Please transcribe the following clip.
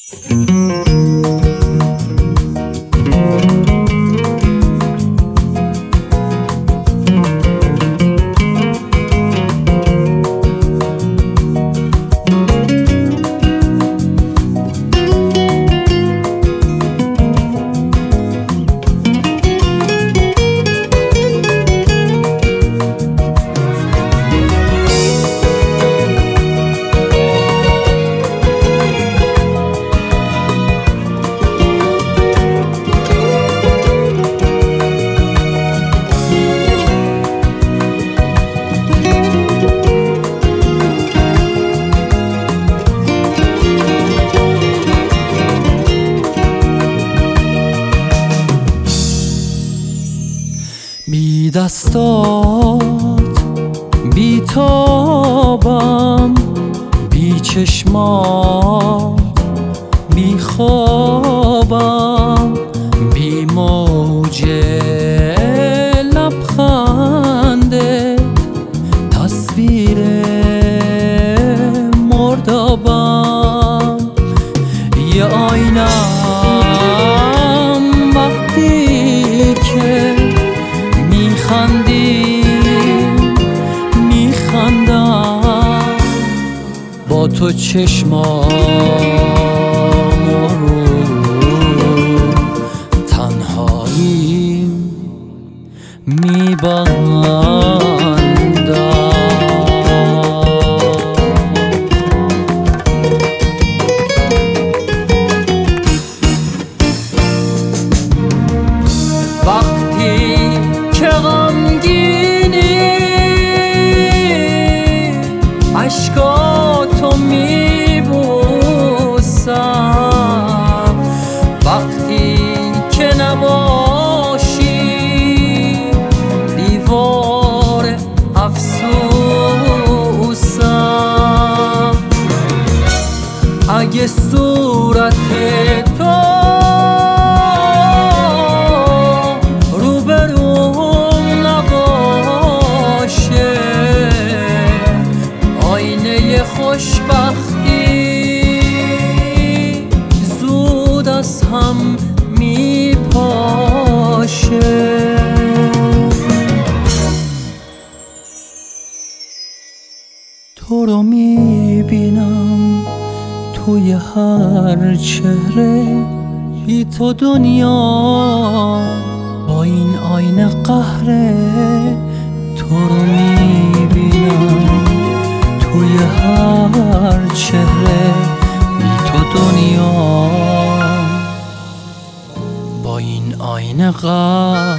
بی دستات بی تابم، بی چشمات بی خوابم، بی موج لبخندت تصویر مردابم. یه آینم وقتی که میخندم با تو چشمام رو تنهاییم میبندم. وقتی که غمگینی عشقاتو میبوسم، وقتی که نباشی دیوار افسوسم. اگه صورت تو روبروم نباشه، آینه خوشبختی زود از هم میپاشه. تو رو میبینم توی هر چهره، بی تو دنیا با این آینه قهره. تو رو میبینم توی هر چهره، بی تو دنیا با این آینه قهره.